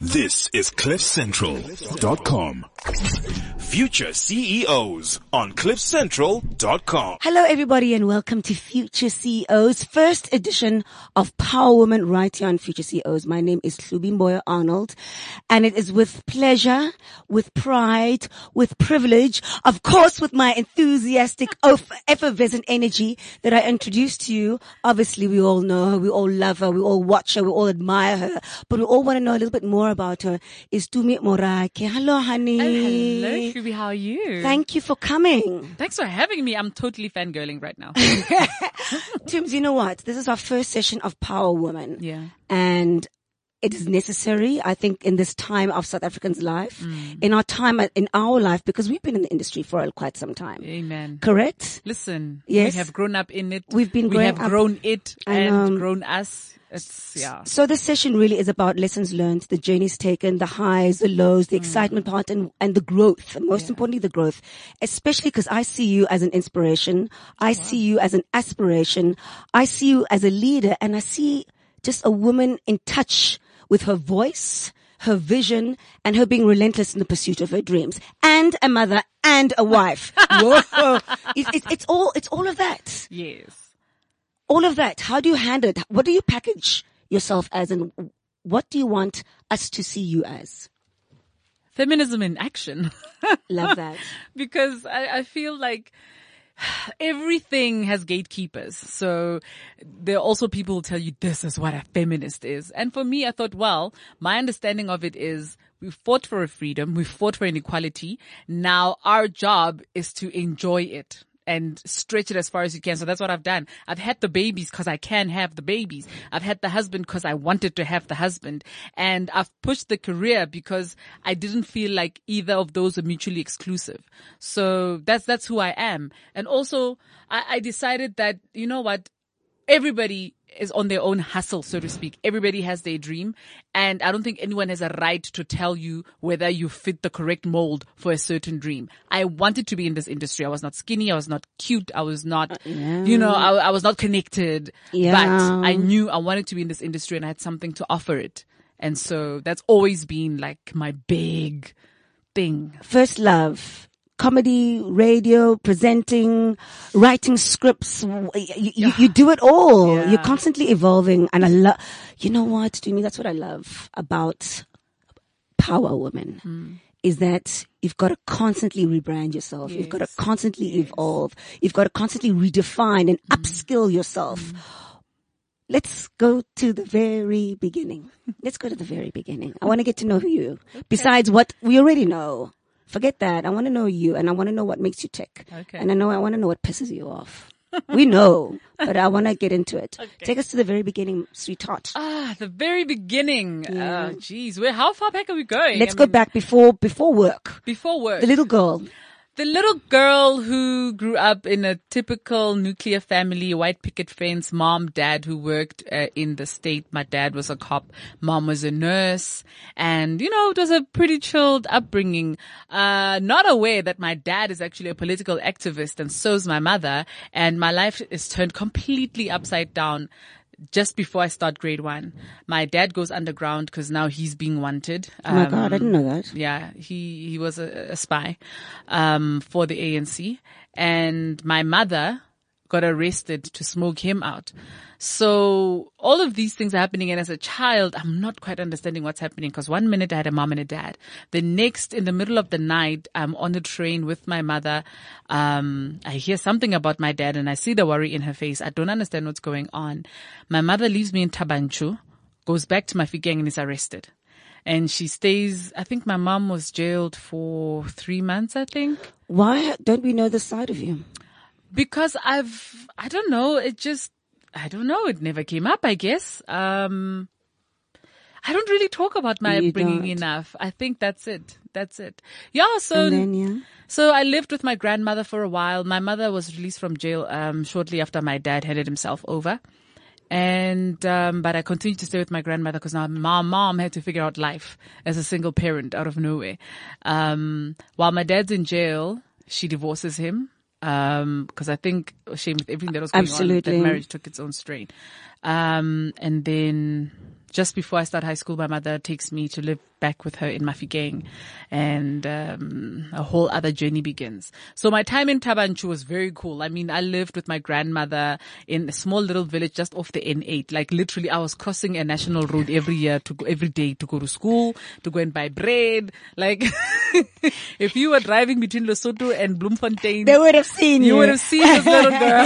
This is CliffCentral.com. Future CEOs on CliffCentral.com. Hello everybody and welcome to Future CEOs, first edition of Power Woman right here on Future CEOs. My name is Hlubimboya Arnold and it is with pleasure, with pride, with privilege, of course with my enthusiastic, effervescent energy that I introduce to you. Obviously we all know her, we all love her, we all watch her, we all admire her, but we all want to know a little bit more about her. Is Tumi Morake. Hello honey. Hello Shubi, how are you? Thank you for coming. Thanks for having me. I'm totally fangirling right now. Tooms, you know what? This is our first session of Power Woman. Yeah. And it is necessary, I think, in this time of South Africans' life, in our life, because we've been in the industry for quite some time. Amen. Correct? Listen, Yes. we have grown up in it. We have grown it and grown us. It's, yeah. So this session really is about lessons learned, the journeys taken, the highs, the lows, the excitement part, and the growth. And most importantly, the growth. Especially because I see you as an inspiration. I see you as an aspiration. I see you as a leader, and I see just a woman in touch with her voice, her vision, and her being relentless in the pursuit of her dreams. And a mother and a wife. Whoa. It's all of that. Yes. All of that. How do you handle it? What do you package yourself as, and what do you want us to see you as? Feminism in action. Love that. Because I feel like everything has gatekeepers. So there are also people who tell you this is what a feminist is. And for me, I thought, well, my understanding of it is we fought for a freedom. We fought for an equality. Now our job is to enjoy it and stretch it as far as you can. So that's what I've done. I've had the babies because I can have the babies. I've had the husband because I wanted to have the husband. And I've pushed the career because I didn't feel like either of those were mutually exclusive. So that's who I am. And also I decided that, you know what, everybody is on their own hustle, so to speak. Everybody has their dream. And I don't think anyone has a right to tell you whether you fit the correct mold for a certain dream. I wanted to be in this industry. I was not skinny. I was not cute. I was not, I was not connected. Yeah. But I knew I wanted to be in this industry and I had something to offer it. And so that's always been like my big thing. First love. Comedy, radio, presenting, writing scripts. You do it all. Yeah. You're constantly evolving. And I love, you know what, to me, that's what I love about Power Woman is that you've got to constantly rebrand yourself. Yes. You've got to constantly evolve. You've got to constantly redefine and upskill yourself. Let's go to the very beginning. Let's go to the very beginning. I want to get to know you. Okay. Besides what we already know. Forget that. I want to know you, and I want to know what makes you tick. Okay. And I want to know what pisses you off. We know, but I want to get into it. Okay. Take us to the very beginning, sweetheart. The very beginning. Yeah. How far back are we going? Let's go back before work. Before work. The little girl. The little girl who grew up in a typical nuclear family, white picket fence, mom, dad who worked in the state. My dad was a cop. Mom was a nurse. And, it was a pretty chilled upbringing. Not aware that my dad is actually a political activist and so's my mother. And my life is turned completely upside down. Just before I start grade 1, my dad goes underground because now he's being wanted. Oh my God, I didn't know that. Yeah, he was a spy, for the ANC, and my mother got arrested to smoke him out. So all of these things are happening, and as a child, I'm not quite understanding what's happening because one minute I had a mom and a dad. The next, in the middle of the night, I'm on the train with my mother. I hear something about my dad and I see the worry in her face. I don't understand what's going on. My mother leaves me in Tabanchu, goes back to Mafikeng and is arrested. And she stays, I think my mom was jailed for 3 months, I think. Why don't we know this side of you? Because I don't know, it never came up, I guess. I don't really talk about my upbringing enough. I think that's it. Yeah, so I lived with my grandmother for a while. My mother was released from jail, shortly after my dad handed himself over. And, but I continued to stay with my grandmother because now my mom had to figure out life as a single parent out of nowhere. While my dad's in jail, she divorces him. Because I think, shame with everything that was going on, that marriage took its own strain. And then just before I start high school, my mother takes me to live back with her in Mafikeng, and a whole other journey begins. So my time in Thaba Nchu was very cool. I mean, I lived with my grandmother in a small little village just off the N8. Like literally, I was crossing a national road every day to go to school, to go and buy bread. Like if you were driving between Lesotho and Bloemfontein, They would have seen you. you would have seen this little girl.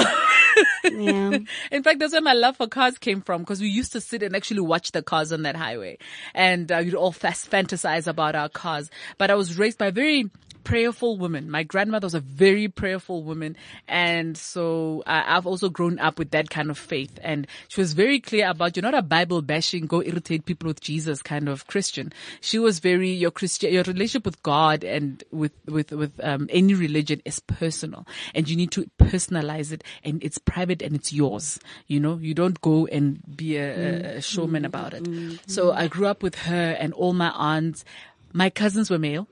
Yeah. In fact, that's where my love for cars came from, because we used to sit and actually watch the cars on that highway, and you'd all fantasize about our cars. But I was raised by a very prayerful woman. My grandmother was a very prayerful woman, and so I've also grown up with that kind of faith. And she was very clear about, you're not a Bible bashing, go irritate people with Jesus kind of Christian. She was very, your relationship with God and with any religion is personal, and you need to personalize it, and it's private and it's yours. You know, you don't go and be a showman about it. So I grew up with her and all my aunts. My cousins were male.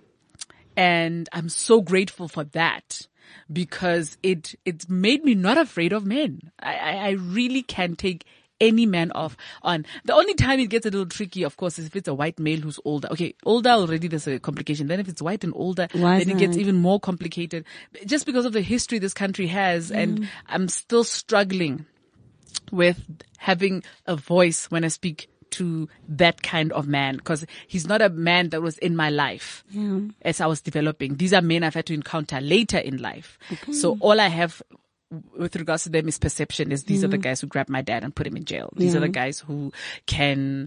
And I'm so grateful for that, because it made me not afraid of men. I really can take any man on. The only time it gets a little tricky, of course, is if it's a white male who's older. Okay, older already, there's a complication. Then if it's white and older, then it gets even more complicated. Just because of the history this country has, and I'm still struggling with having a voice when I speak to that kind of man, because he's not a man that was in my life as I was developing. These are men I've had to encounter later in life. Okay. So all I have with regards to them is perception. Is these are the guys who grabbed my dad and put him in jail. These are the guys who can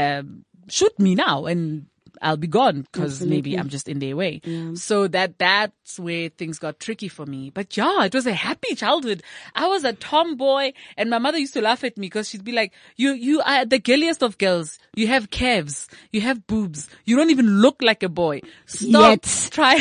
shoot me now and I'll be gone because maybe I'm just in their way. Yeah. So that's where things got tricky for me. But yeah, it was a happy childhood. I was a tomboy, and my mother used to laugh at me because she'd be like, you are the girliest of girls. You have calves. You have boobs. You don't even look like a boy. Stop trying.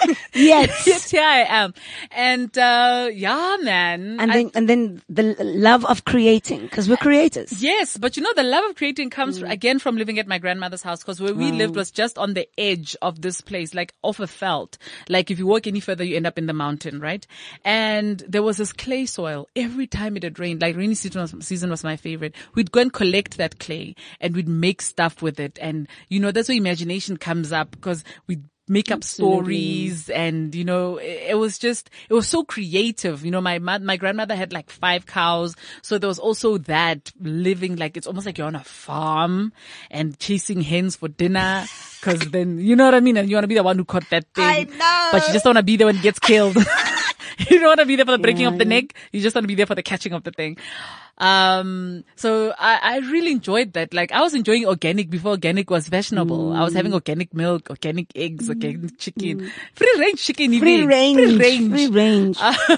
Yes, here I am. And, yeah, man. And then the love of creating, because we're creators. Yes. But the love of creating comes again from living at my grandmother's house, because where we lived was just on the edge of this place, like off a veld. Like if you walk any further, you end up in the mountain, right? And there was this clay soil. Every time it had rained, like rainy season was my favorite. We'd go and collect that clay and we'd make stuff with it. And, that's where imagination comes up, because we'd make up stories, and it was so creative. My grandmother had like 5 cows, so there was also that living, like it's almost like you're on a farm and chasing hens for dinner, because then you know what I mean, and you want to be the one who caught that thing. I know, but you just don't want to be there when it gets killed. You don't want to be there for the breaking of the neck. You just want to be there for the catching of the thing. So I really enjoyed that. Like I was enjoying organic before organic was fashionable. I was having organic milk, organic eggs, organic chicken, free range chicken, free range.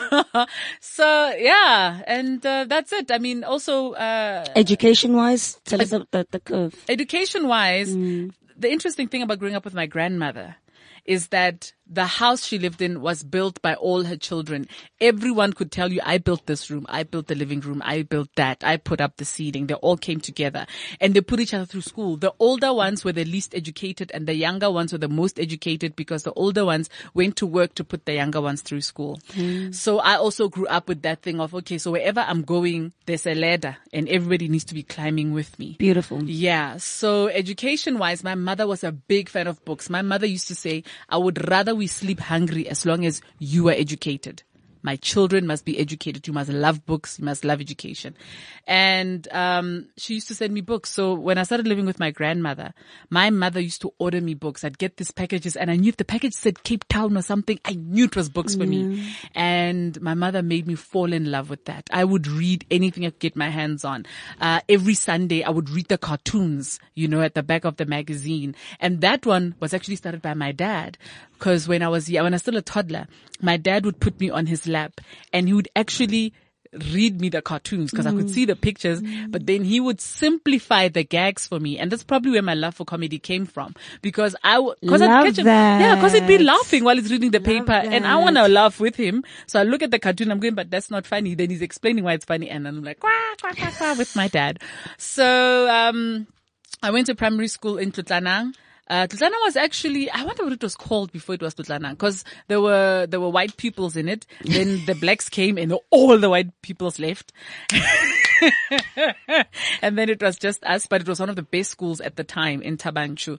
So yeah, and that's it. I mean, also education wise, tell us about the curve. Education wise, the interesting thing about growing up with my grandmother is that the house she lived in was built by all her children. Everyone could tell you, I built this room, I built the living room, I built that, I put up the seating. They all came together and they put each other through school. The older ones were the least educated and the younger ones were the most educated, because the older ones went to work to put the younger ones through school. So I also grew up with that thing of, okay, so wherever I'm going, there's a ladder and everybody needs to be climbing with me. Beautiful. Yeah. So education wise, my mother was a big fan of books. My mother used to say, I would rather we sleep hungry as long as you are educated. My children must be educated. You must love books. You must love education. And she used to send me books. So when I started living with my grandmother, my mother used to order me books. I'd get these packages, and I knew if the package said Cape Town or something, I knew it was books for me. And my mother made me fall in love with that. I would read anything I could get my hands on. Every Sunday, I would read the cartoons, at the back of the magazine. And that one was actually started by my dad. Because when I was still a toddler, my dad would put me on his lap and he would actually read me the cartoons, because I could see the pictures, but then he would simplify the gags for me. And that's probably where my love for comedy came from, because I'd catch him. Yeah, because he'd be laughing while he's reading the paper and I want to laugh with him. So I look at the cartoon, I'm going, but that's not funny. Then he's explaining why it's funny. And I'm like, quack, quack, quack, quack, with my dad. So, I went to primary school in Tlotlanang. Tlotlanang was actually, I wonder what it was called before it was Tlotlanang, because there were white pupils in it. Then the blacks came and all the white pupils left. And then it was just us, but it was one of the best schools at the time in Tabanchu.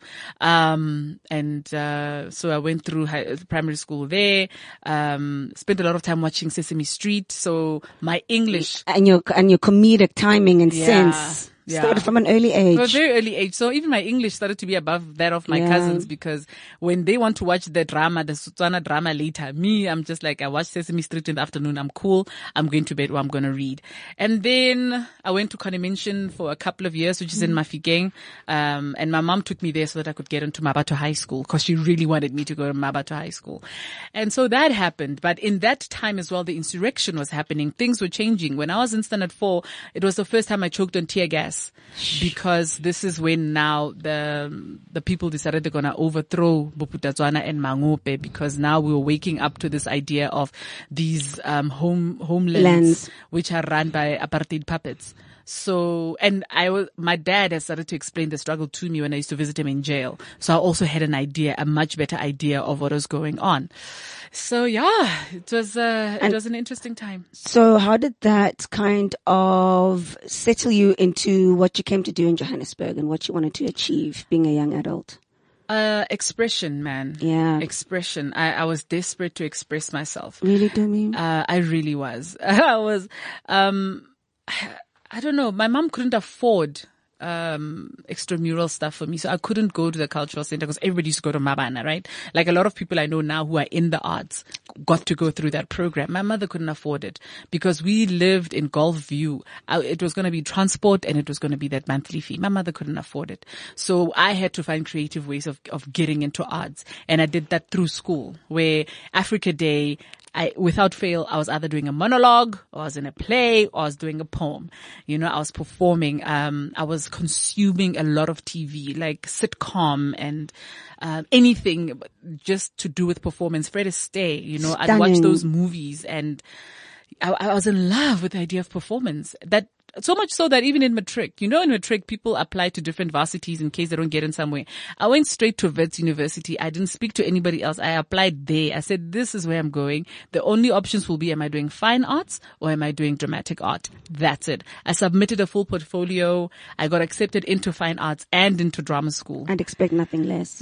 So I went through primary school there, spent a lot of time watching Sesame Street. So my English. And your comedic timing and sense. Yeah. Started from an early age. From a very early age. So even my English started to be above that of my cousins, because when they want to watch the drama, the Setswana drama later, I'm just like, I watch Sesame Street in the afternoon. I'm cool. I'm going to bed or I'm going to read. And then I went to Connemention for a couple of years, which is in Mafikeng. And my mom took me there so that I could get into Mabato High School, because she really wanted me to go to Mabato High School. And so that happened. But in that time as well, the insurrection was happening. Things were changing. When I was in standard 4, it was the first time I choked on tear gas. Because this is when now the people decided they're gonna overthrow Bophuthatswana and Mangope, because now we were waking up to this idea of these homelands which are run by apartheid puppets. So, and my dad has started to explain the struggle to me when I used to visit him in jail. So I also had a much better idea of what was going on. So yeah, it was an interesting time. So how did that kind of settle you into what you came to do in Johannesburg and what you wanted to achieve being a young adult? Expression, man. Yeah. Expression. I was desperate to express myself. Really, Dumi? I really was. I was, I don't know. My mom couldn't afford extramural stuff for me, so I couldn't go to the cultural center because everybody used to go to Mabana, right? Like a lot of people I know now who are in the arts got to go through that program. My mother couldn't afford it because we lived in Gulf View. It was going to be transport and it was going to be that monthly fee. My mother couldn't afford it, so I had to find creative ways of getting into arts, and I did that through school, where Africa Day, without fail, I was either doing a monologue, or I was in a play, or I was doing a poem. You know, I was performing. I was consuming a lot of TV, like sitcom and anything just to do with performance. Fred Astaire, you know, I'd watch those movies, and I was in love with the idea of performance. That so much so that even in matric, you know, in matric, people apply to different varsities in case they don't get in somewhere. I went straight to Wits University. I didn't speak to anybody else. I applied there. I said, this is where I'm going. The only options will be, am I doing fine arts or am I doing dramatic art? That's it. I submitted a full portfolio. I got accepted into fine arts and into drama school. I'd expect nothing less.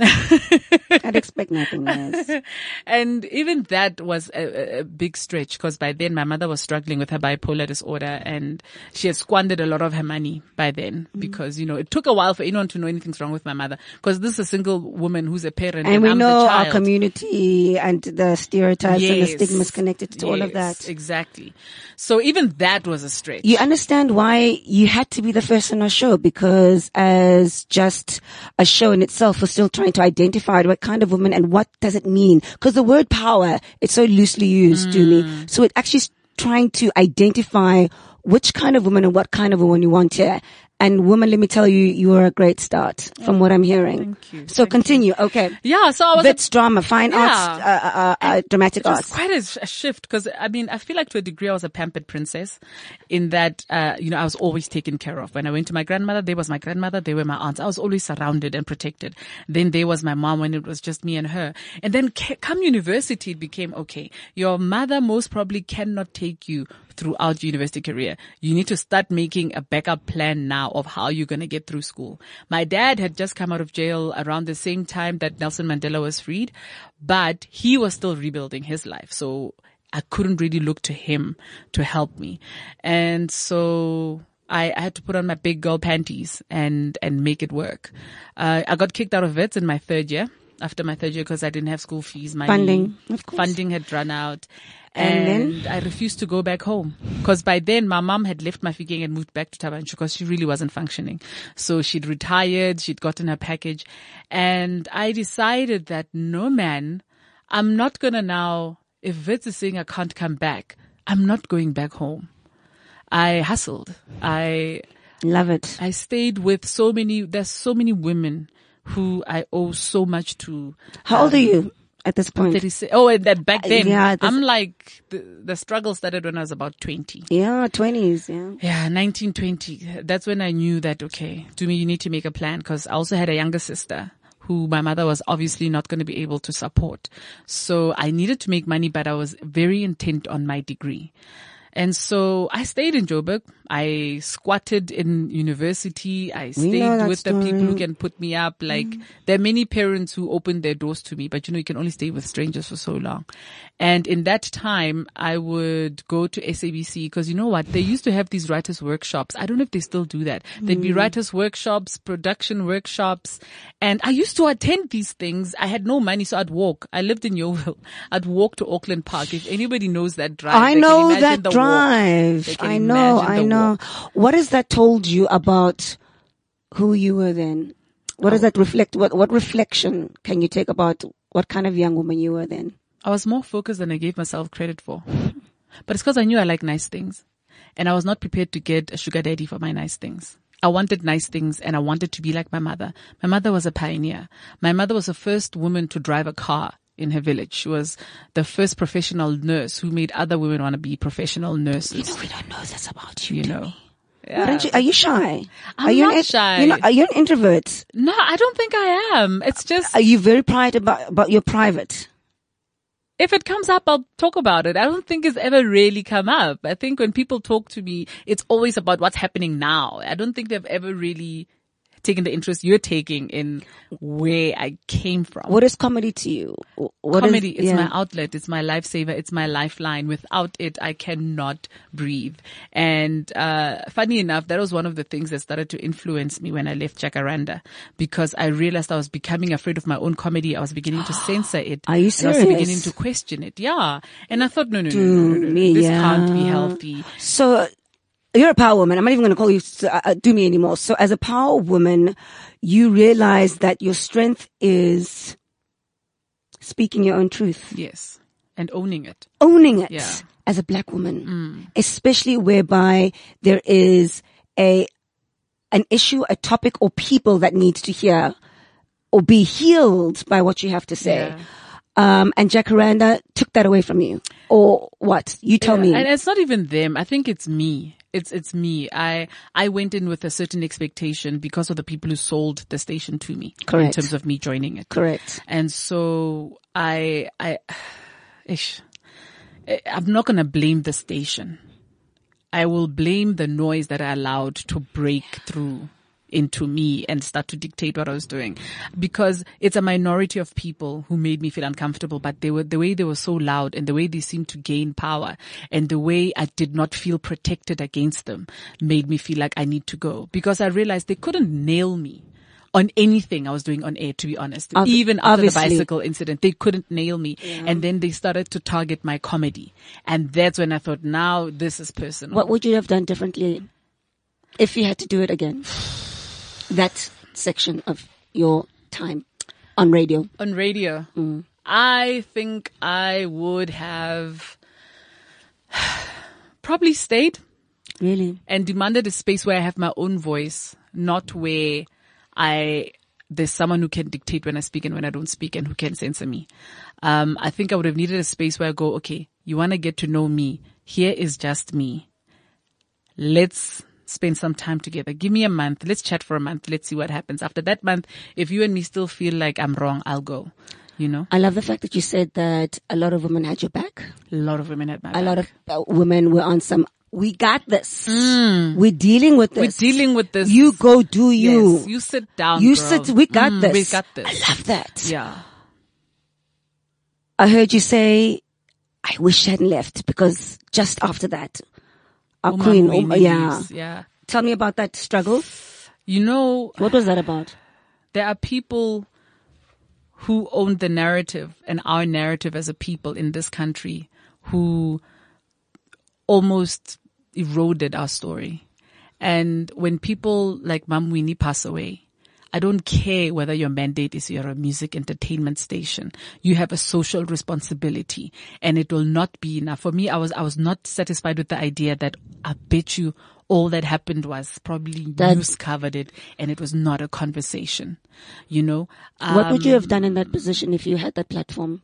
I'd expect nothing less. And even that was a big stretch, because by then my mother was struggling with her bipolar disorder, and she had squandered a lot of her money by then, because, you know, it took a while for anyone to know anything's wrong with my mother, because this is a single woman who's a parent, and we I'm know the child. Our community and the stereotypes and the stigmas connected to all of that. Exactly. So even that was a stretch. You understand why you had to be the first on our show, because as just a show in itself, we're still trying to identify what kind of woman and what does it mean, because the word power, it's so loosely used, Dumi. So it actually is trying to identify which kind of woman and what kind of woman you want here. And woman, let me tell you, you are a great start from what I'm hearing. Thank you. So continue. Okay. Yeah. So I was Wits, drama, fine arts, dramatic arts. It was quite a shift, because I mean, I feel like to a degree I was a pampered princess in that, you know, I was always taken care of. When I went to my grandmother, there was my grandmother, they were my aunts. I was always surrounded and protected. Then there was my mom when it was just me and her. And then come university, it became, okay, your mother most probably cannot take you throughout your university career. You need to start making a backup plan now of how you're going to get through school. My dad had just come out of jail around the same time that Nelson Mandela was freed, but he was still rebuilding his life. So I couldn't really look to him to help me. And so I had to put on my big girl panties and make it work. I got kicked out of Wits in my third year. After my third year, because I didn't have school fees, money. Funding, of course. Funding had run out. And I refused to go back home, because by then my mom had left Mafikeng and moved back to Tabanchu, because she really wasn't functioning. So she'd retired, she'd gotten her package, and I decided that no, man, I'm not gonna now, if Wits is saying I can't come back, I'm not going back home. I hustled. I love it. I stayed with there's so many women who I owe so much to. How old are you at this point? 36. Oh, and that back then, I'm like, the struggle started when I was about 20. Yeah, 20s, yeah. Yeah, 19, 20. That's when I knew that, okay, to me, you need to make a plan, because I also had a younger sister who my mother was obviously not going to be able to support. So I needed to make money, but I was very intent on my degree. And so I stayed in Joburg. I squatted in university. I stayed with the people who can put me up. Like, there are many parents who opened their doors to me, but you can only stay with strangers for so long. And in that time, I would go to SABC because you know what? They used to have these writers' workshops. I don't know if they still do that. There'd be writers' workshops, production workshops. And I used to attend these things. I had no money, so I'd walk. I lived in Yeoville. I'd walk to Auckland Park. If anybody knows that drive, I know that drive. I know. What has that told you about who you were then? What does that reflect? What reflection can you take about what kind of young woman you were then? I was more focused than I gave myself credit for. But it's because I knew I like nice things. And I was not prepared to get a sugar daddy for my nice things. I wanted nice things and I wanted to be like my mother. My mother was a pioneer. My mother was the first woman to drive a car in her village. She was the first professional nurse who made other women want to be professional nurses. We don't know this about you, know. Yeah. Are you shy? I'm not shy. Are you an introvert? No, I don't think I am. It's just. Are you very private about your private? If it comes up, I'll talk about it. I don't think it's ever really come up. I think when people talk to me, it's always about what's happening now. I don't think they've ever really taken the interest you're taking in where I came from. What is comedy to you? Comedy is my outlet. It's my lifesaver. It's my lifeline. Without it, I cannot breathe. And funny enough, that was one of the things that started to influence me when I left Jacaranda, because I realized I was becoming afraid of my own comedy. I was beginning to censor it. Are you serious? I was beginning to question it. Yeah. And I thought, no. This can't be healthy. So you're a power woman. I'm not even going to call you do me anymore. So as a power woman, you realize that your strength is speaking your own truth. Yes. And owning it. Owning it. Yeah. As a black woman. Especially whereby there is an issue, a topic or people that needs to hear or be healed by what you have to say. Yeah. And Jacaranda took that away from you. Or what? You tell me. And it's not even them. I think it's me. It's me. I went in with a certain expectation because of the people who sold the station to me. Correct. In terms of me joining it. Correct. And so I'm not going to blame the station. I will blame the noise that I allowed to break through into me and start to dictate what I was doing, because it's a minority of people who made me feel uncomfortable, but the way they were so loud and the way they seemed to gain power and the way I did not feel protected against them made me feel like I need to go, because I realized they couldn't nail me on anything I was doing on air, to be honest. Even after the bicycle incident, they couldn't nail me. Yeah. And then they started to target my comedy. And that's when I thought, now this is personal. What would you have done differently if you had to do it again? That section of your time on radio. On radio. I think I would have probably stayed. Really? And demanded a space where I have my own voice, not where there's someone who can dictate when I speak and when I don't speak and who can censor me. I think I would have needed a space where I go, okay, you want to get to know me. Here is just me. Let's spend some time together. Give me a month. Let's chat for a month. Let's see what happens. After that month, if you and me still feel like I'm wrong, I'll go. You know? I love the fact that you said that a lot of women had your back. A lot of women had my back. A lot of women were on some, we got this. We're dealing with this. We're dealing with this. You go do you. Yes, you sit down, You girl. sit, we got this. We got this. I love that. Yeah. I heard you say, I wish I hadn't left, because just after that, our queen, yeah. Tell me about that struggle. You know, what was that about? There are people who own the narrative and our narrative as a people in this country who almost eroded our story. And when people like Mam Winnie pass away, I don't care whether your mandate is you're a music entertainment station. You have a social responsibility, and it will not be enough. For me, I was not satisfied with the idea that I bet you all that happened was probably news covered it, and it was not a conversation. You know, what would you have done in that position if you had that platform, to me?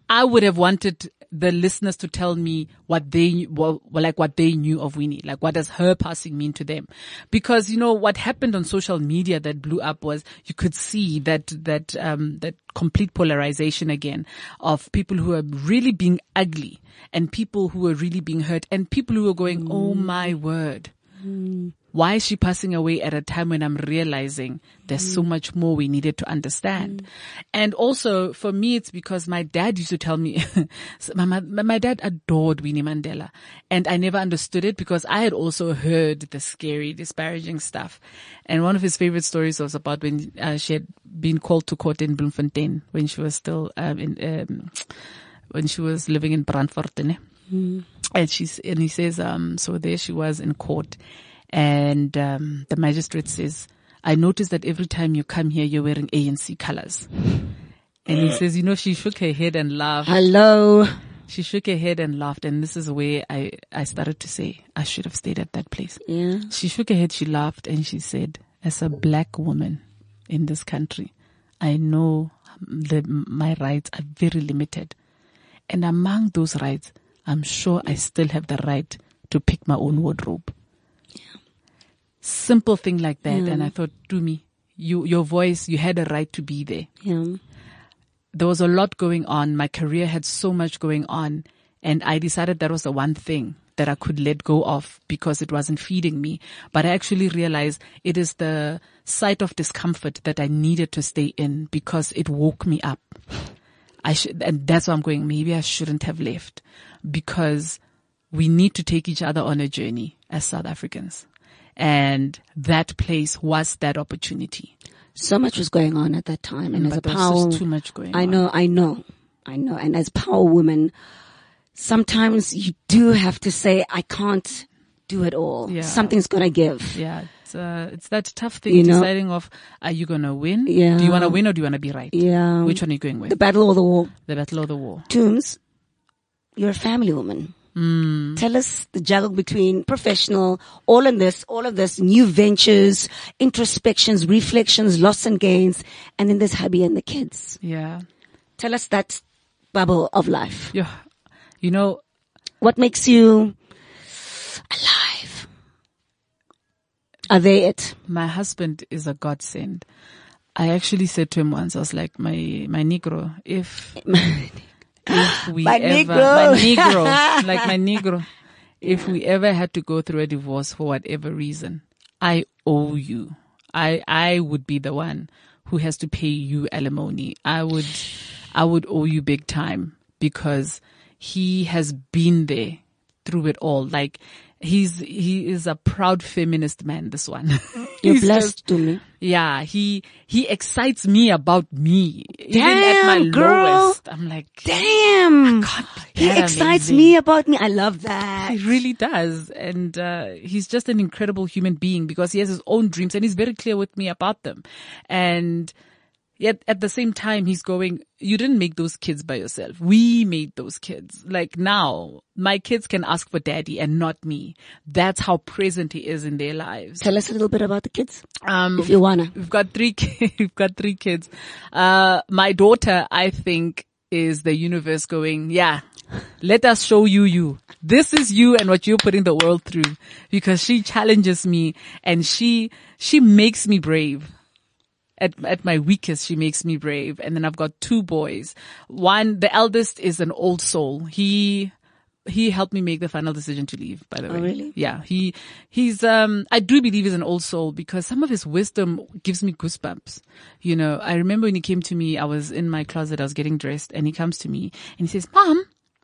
I would have wanted the listeners to tell me what they knew of Winnie. Like, what does her passing mean to them? Because, what happened on social media that blew up was you could see that complete polarization again of people who are really being ugly and people who are really being hurt and people who are going, oh my word. Why is she passing away at a time when I'm realizing there's so much more we needed to understand? And also for me, it's because my dad used to tell me, my dad adored Winnie Mandela, and I never understood it because I had also heard the scary, disparaging stuff. And one of his favorite stories was about when she had been called to court in Bloemfontein when she was still when she was living in Brandfort. And he says, so there she was in court. And the magistrate says, I noticed that every time you come here, you're wearing ANC colors. And he says, she shook her head and laughed. Hello. She shook her head and laughed. And this is where I started to say, I should have stayed at that place. Yeah. She shook her head, she laughed, and she said, as a black woman in this country, I know my rights are very limited. And among those rights, I'm sure I still have the right to pick my own wardrobe. Simple thing like that. And I thought, Tumi, your voice, you had a right to be there. Yeah. There was a lot going on. My career had so much going on. And I decided that was the one thing that I could let go of because it wasn't feeding me. But I actually realized it is the site of discomfort that I needed to stay in because it woke me up. And that's why I'm going, maybe I shouldn't have left because we need to take each other on a journey as South Africans. And that place was that opportunity. So much was going on at that time. And as a there power, was just too much going on. I know. And as power woman, sometimes you do have to say, I can't do it all. Yeah. Something's got to give. Yeah. It's that tough thing deciding of, are you going to win? Yeah. Do you want to win or do you want to be right? Yeah. Which one are you going with? The battle or the war? The battle or the war. Toombs, you're a family woman. Tell us the juggle between professional, all of this, new ventures, introspections, reflections, loss and gains, and then there's hubby and the kids. Yeah. Tell us that bubble of life. Yeah. What makes you alive? Are they it? My husband is a godsend. I actually said to him once, I was like, my Negro, if we if we ever had to go through a divorce for whatever reason, I owe you. I would be the one who has to pay you alimony. I would owe you big time because he has been there through it all. Like he is a proud feminist man, this one. You're blessed to me. Yeah, he excites me about me. Even Damn, at my girl. lowest. I'm like, damn. He excites amazing. me about me. I love that. He really does. And he's just an incredible human being because he has his own dreams and he's very clear with me about them. And yet at the same time, he's going, you didn't make those kids by yourself. We made those kids. Like now, my kids can ask for daddy and not me. That's how present he is in their lives. Tell us a little bit about the kids. If you wanna. We've got 3 kids. We've got 3 kids. My daughter, I think, is the universe going, yeah, let us show you. This is you and what you're putting the world through, because she challenges me and she makes me brave. At my weakest, she makes me brave. And then I've got 2 boys. One, the eldest is an old soul. He helped me make the final decision to leave, by the way. Oh, really? Yeah. He's I do believe he's an old soul because some of his wisdom gives me goosebumps. I remember when he came to me, I was in my closet, I was getting dressed, and he comes to me and he says, Mom,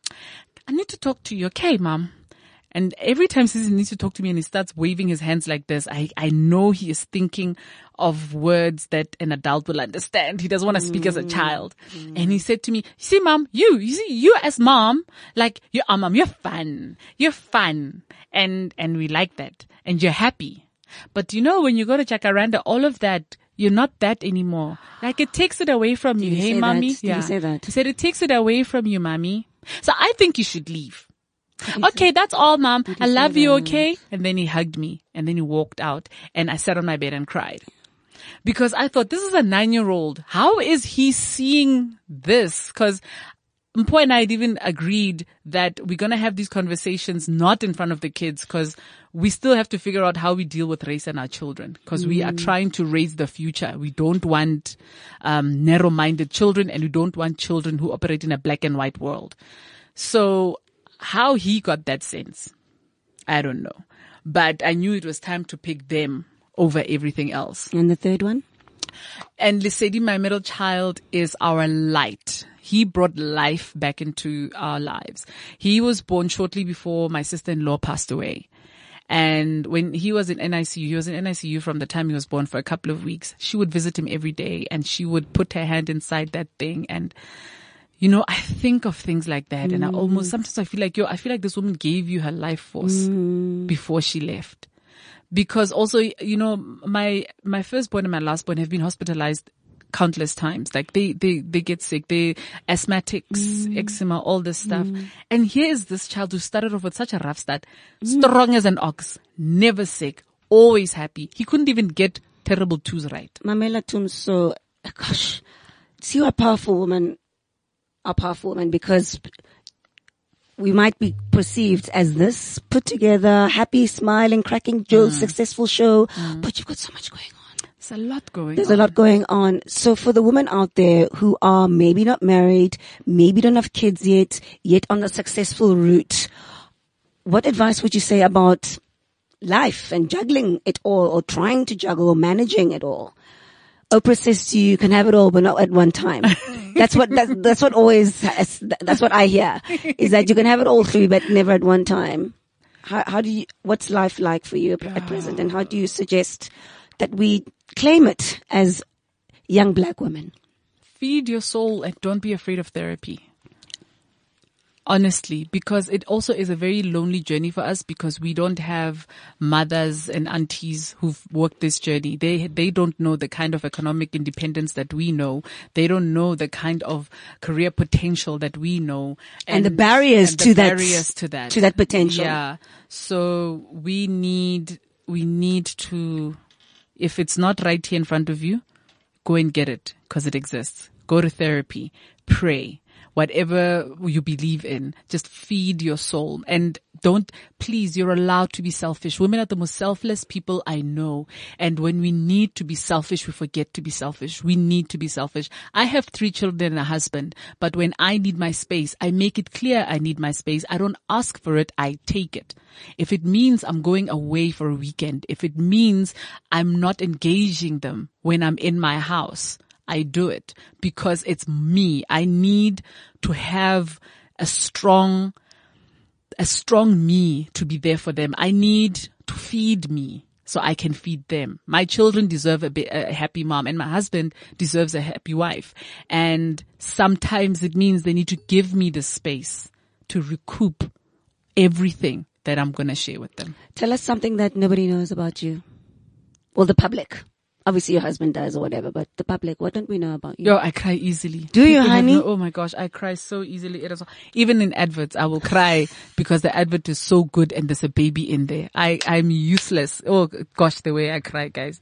I need to talk to you. Okay, Mom. And every time he says he needs to talk to me and he starts waving his hands like this, I know he is thinking of words that an adult will understand. He doesn't want to speak as a child. And he said to me, you see, Mom, you as mom, like, Mom, you're fun. You're fun. And we like that. And you're happy. But when you go to Jacaranda, all of that, you're not that anymore. Like, it takes it away from you. Hey, Mommy. Did you say that? He said, it takes it away from you, Mommy. So I think you should leave. Okay, that's all, Mom. I love you, okay? And then he hugged me and then he walked out and I sat on my bed and cried. Because I thought, this is a 9-year-old. How is he seeing this? Because Mpo and I had even agreed that we're going to have these conversations not in front of the kids, because we still have to figure out how we deal with race and our children, because we are trying to raise the future. We don't want narrow-minded children, and we don't want children who operate in a black and white world. So how he got that sense, I don't know. But I knew it was time to pick them over everything else. And the third one? And Lesedi, my middle child, is our light. He brought life back into our lives. He was born shortly before my sister-in-law passed away. And when he was in NICU, he was in NICU from the time he was born for a couple of weeks. She would visit him every day, and she would put her hand inside that thing. And, you know, I think of things like that, and sometimes I feel like this woman gave you her life force before she left. Because also, you know, my firstborn and my lastborn have been hospitalized countless times. Like they get sick, they asthmatics, eczema, all this stuff. And here is this child who started off with such a rough start, strong as an ox, never sick, always happy. He couldn't even get terrible twos right. Mamela Tumso, gosh, see what powerful woman, because we might be perceived as this put together, happy, smiling, cracking jokes, successful show, but you've got so much going on. There's a lot going on. There's a lot going on. So for the women out there who are maybe not married, maybe don't have kids yet on the successful route, what advice would you say about life and juggling it all, or trying to juggle or managing it all? Oprah says to you, you can have it all, but not at one time. That's what I hear, is that you can have it all through, but never at one time. What's life like for you at present? And how do you suggest that we claim it as young black women? Feed your soul and don't be afraid of therapy. Honestly, because it also is a very lonely journey for us, because we don't have mothers and aunties who've worked this journey. They don't know the kind of economic independence that we know. They don't know the kind of career potential that we know. And the barriers to that potential. Yeah. So we need to, if it's not right here in front of you, go and get it, because it exists. Go to therapy, pray. Whatever you believe in, just feed your soul. And please, you're allowed to be selfish. Women are the most selfless people I know. And when we need to be selfish, we forget to be selfish. We need to be selfish. I have 3 children and a husband, but when I need my space, I make it clear I need my space. I don't ask for it, I take it. If it means I'm going away for a weekend, if it means I'm not engaging them when I'm in my house, I do it, because it's me. I need to have a strong me to be there for them. I need to feed me so I can feed them. My children deserve a happy mom, and my husband deserves a happy wife. And sometimes it means they need to give me the space to recoup everything that I'm going to share with them. Tell us something that nobody knows about you. Well, the public. Obviously your husband does or whatever, but the public, what don't we know about you? Yo, I cry easily. Do you, honey? Oh my gosh, I cry so easily. Even in adverts, I will cry because the advert is so good and there's a baby in there. I'm useless. Oh gosh, the way I cry, guys.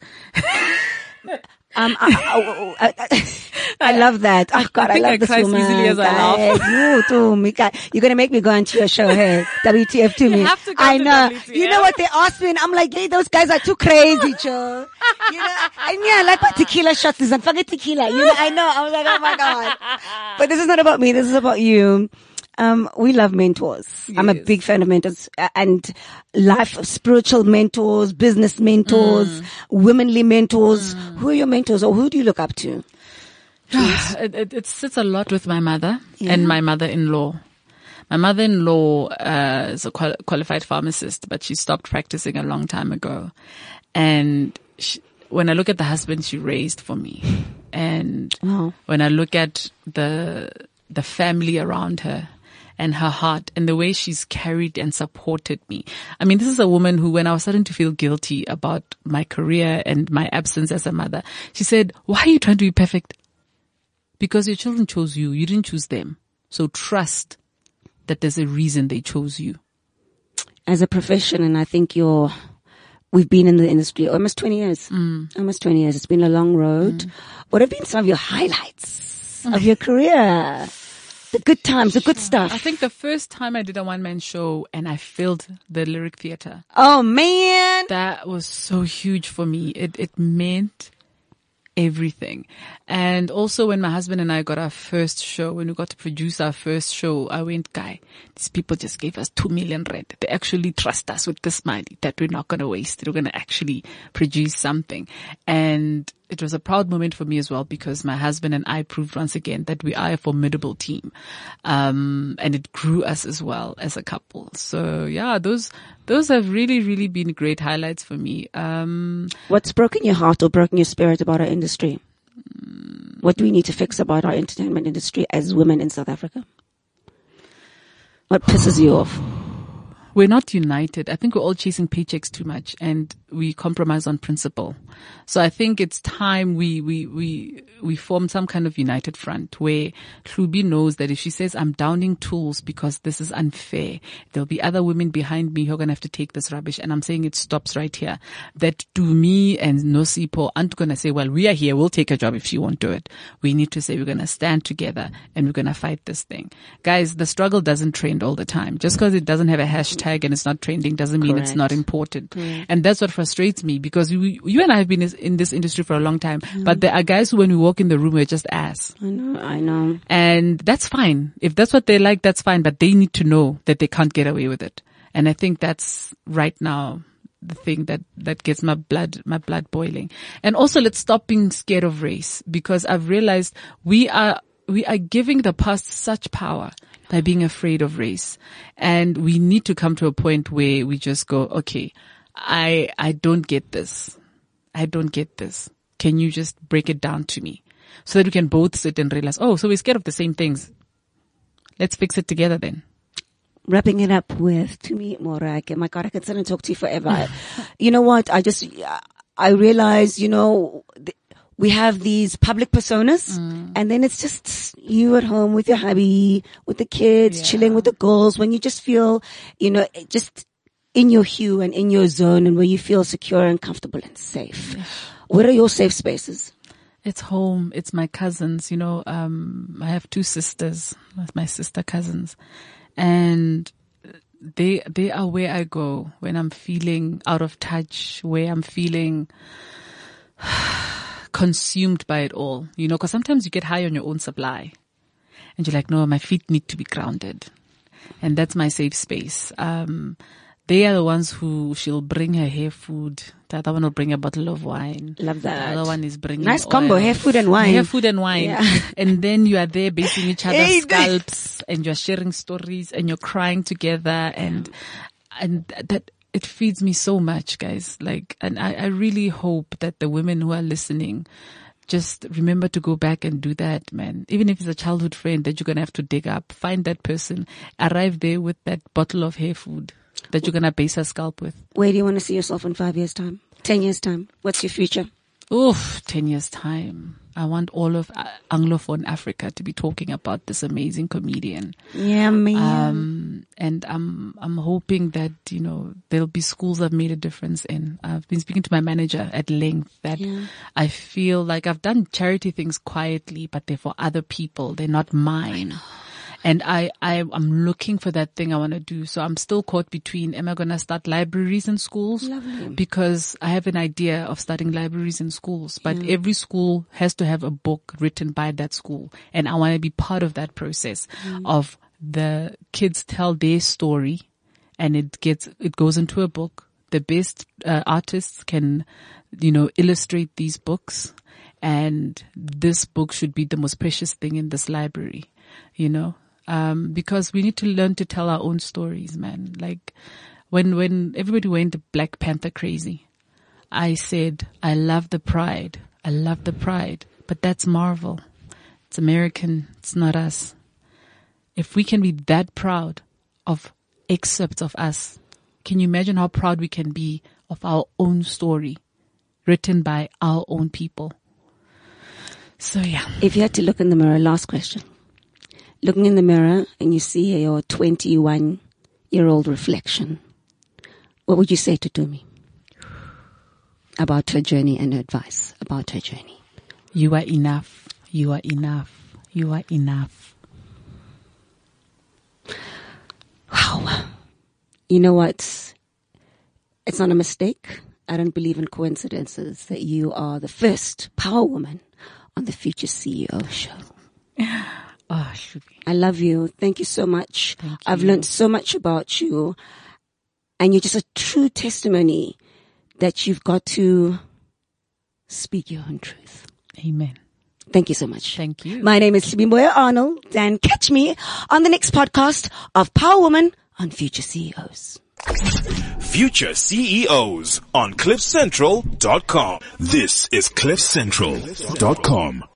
I love that. Oh God, I love this woman. Easily as I laugh. You too, Mika. You're gonna make me go into your show. Hey, WTF to me. You have to go I to know. WTF. You know what they asked me, and I'm like, hey, those guys are too crazy, Joe. You know, and yeah, like what tequila shots is, and forget tequila. You know, I know. I was like, oh my God. But this is not about me. This is about you. We love mentors. Yes. I'm a big fan of mentors, and spiritual mentors, business mentors, womanly mentors. Who are your mentors, or who do you look up to? It sits a lot with my mother and my mother-in-law. My mother-in-law is a qualified pharmacist, but she stopped practicing a long time ago. And when I look at the husband she raised for me, and when I look at the family around her and her heart and the way she's carried and supported me. I mean, this is a woman who, when I was starting to feel guilty about my career and my absence as a mother, she said, why are you trying to be perfect? Because your children chose you. You didn't choose them. So trust that there's a reason they chose you. As a profession, and I think we've been in the industry almost 20 years. Almost 20 years. It's been a long road. What have been some of your highlights of your career? The good times, the good stuff. I think the first time I did a one-man show and I filled the Lyric Theatre, Oh man. that was so huge for me. It meant everything. And also when my husband and I got our first show, when we got to produce our first show, I went, guy, these people just gave us 2 million rand. They actually trust us with this money that we're not going to waste. We're going to actually produce something. And it was a proud moment for me as well, because my husband and I proved once again that we are a formidable team. And it grew us as well as a couple. So yeah, those have really, really been great highlights for me. What's broken your heart or broken your spirit about our industry? What do we need to fix about our entertainment industry as women in South Africa? What pisses you off? We're not united. I think we're all chasing paychecks too much and we compromise on principle. So I think it's time we form some kind of united front where Hlubi knows that if she says I'm downing tools because this is unfair, there'll be other women behind me who are going to have to take this rubbish. And I'm saying it stops right here. That Dumi and Nosipo aren't going to say, well, we are here. We'll take a job if she won't do it. We need to say we're going to stand together and we're going to fight this thing. Guys, the struggle doesn't trend all the time. Just because it doesn't have a hashtag and it's not trending doesn't mean it's not important. And that's what frustrates me, because you and I have been in this industry for a long time, but there are guys who when we walk in the room, we're just ass. I know. And that's fine. If that's what they like, that's fine, but they need to know that they can't get away with it. And I think that's right now the thing that gets my blood boiling. And also let's stop being scared of race, because I've realized we are giving the past such power by being afraid of race. And we need to come to a point where we just go, okay, I don't get this. I don't get this. Can you just break it down to me so that we can both sit and realize, oh, so we're scared of the same things. Let's fix it together then. Wrapping it up with Tumi Morake. My God, I could sit and talk to you forever. You know what? I realize, we have these public personas and then it's just you at home with your hubby, with the kids, chilling with the girls, when you just feel, just in your hue and in your zone and where you feel secure and comfortable and safe. What are your safe spaces? It's home. It's my cousins. I have 2 sisters, my sister cousins, and they are where I go when I'm feeling out of touch, where I'm feeling consumed by it all, because sometimes you get high on your own supply and you're like, no, my feet need to be grounded. And that's my safe space. They are the ones who she'll bring her hair food. The other one will bring a bottle of wine. Love that. The other one is bringing nice oil. combo, hair food and wine. Hair food and wine. Yeah. And then you are there basing each other's scalps and you're sharing stories and you're crying together and that it feeds me so much, guys. And I really hope that the women who are listening just remember to go back and do that, man. Even if it's a childhood friend that you're going to have to dig up, find that person, arrive there with that bottle of hair food that you're going to base her scalp with. Where do you want to see yourself in 5 years' time? 10 years' time? What's your future? 10 years' time. I want all of Anglophone Africa to be talking about this amazing comedian. Yeah, man. And I'm hoping that, there'll be schools I've made a difference in. I've been speaking to my manager at length that I feel like I've done charity things quietly, but they're for other people. They're not mine. And I'm looking for that thing I want to do. So I'm still caught between, am I going to start libraries in schools? Lovely. Because I have an idea of starting libraries in schools, but every school has to have a book written by that school. And I want to be part of that process of the kids tell their story and it goes into a book. The best artists can, illustrate these books, and this book should be the most precious thing in this library, because we need to learn to tell our own stories, man. Like when everybody went Black Panther crazy, I said, I love the pride, but that's Marvel. It's American. It's not us. If we can be that proud of excerpts of us, can you imagine how proud we can be of our own story written by our own people? So yeah. If you had to look in the mirror, last question. Looking in the mirror and you see your 21-year-old reflection, what would you say to Tumi about her journey and advice about her journey? You are enough. You are enough. You are enough. Wow. You know what? It's not a mistake. I don't believe in coincidences that you are the first power woman on the Future CEO show. Oh, Shubi. I love you. Thank you so much. Thank you. I've learned so much about you, and you're just a true testimony that you've got to speak your own truth. Amen. Thank you so much. Thank you. My name is Sibimboya Arnold, and catch me on the next podcast of Power Woman on Future CEOs. Future CEOs on CliffCentral.com. This is CliffCentral.com.